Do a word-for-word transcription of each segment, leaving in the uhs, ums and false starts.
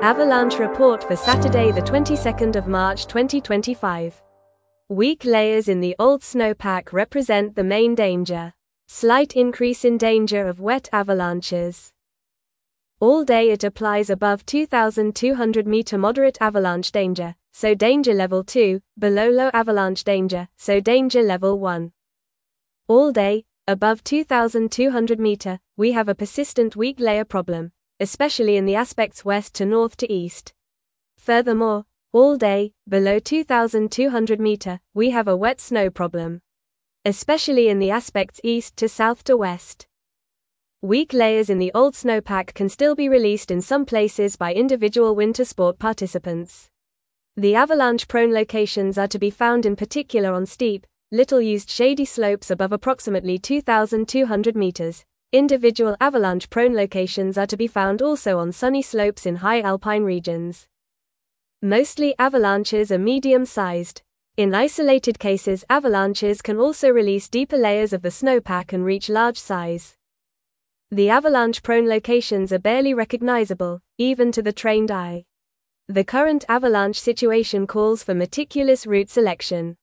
Avalanche report for Saturday the twenty-second of March twenty twenty-five. Weak layers in the old snowpack represent the main danger. Slight increase in danger of wet avalanches. All day it applies above two thousand two hundred meter moderate avalanche danger, so danger level two, below low avalanche danger, so danger level one. All day, above two thousand two hundred meter, we have a persistent weak layer problem, especially in the aspects west to north to east. Furthermore, all day, below two thousand two hundred meter, we have a wet snow problem, especially in the aspects east to south to west. Weak layers in the old snowpack can still be released in some places by individual winter sport participants. The avalanche-prone locations are to be found in particular on steep, little-used shady slopes above approximately two thousand two hundred meters. Individual avalanche-prone locations are to be found also on sunny slopes in high alpine regions. Mostly avalanches are medium-sized. In isolated cases, avalanches can also release deeper layers of the snowpack and reach large size. The avalanche-prone locations are barely recognizable, even to the trained eye. The current avalanche situation calls for meticulous route selection.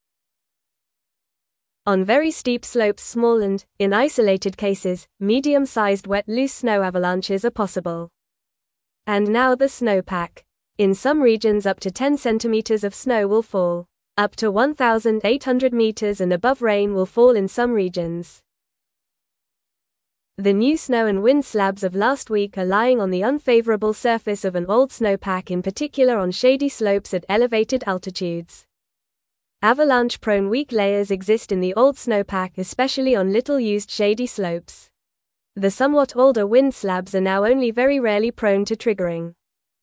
On very steep slopes, small and, in isolated cases, medium-sized wet loose snow avalanches are possible. And now the snowpack. In some regions up to ten centimeters of snow will fall. Up to one thousand eight hundred meters and above rain will fall in some regions. The new snow and wind slabs of last week are lying on the unfavorable surface of an old snowpack, in particular on shady slopes at elevated altitudes. Avalanche-prone weak layers exist in the old snowpack, especially on little-used shady slopes. The somewhat older wind slabs are now only very rarely prone to triggering.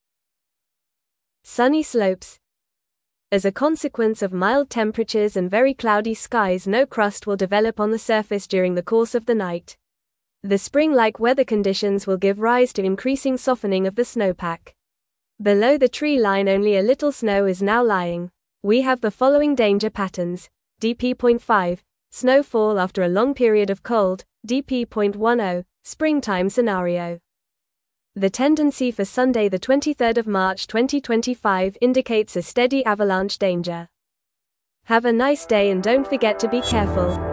Sunny slopes. As a consequence of mild temperatures and very cloudy skies, no crust will develop on the surface during the course of the night. The spring-like weather conditions will give rise to increasing softening of the snowpack. Below the tree line only a little snow is now lying. We have the following danger patterns: D P point five, snowfall after a long period of cold, D P point ten, springtime scenario. The tendency for Sunday the twenty-third of March twenty twenty-five indicates a steady avalanche danger. Have a nice day and don't forget to be careful.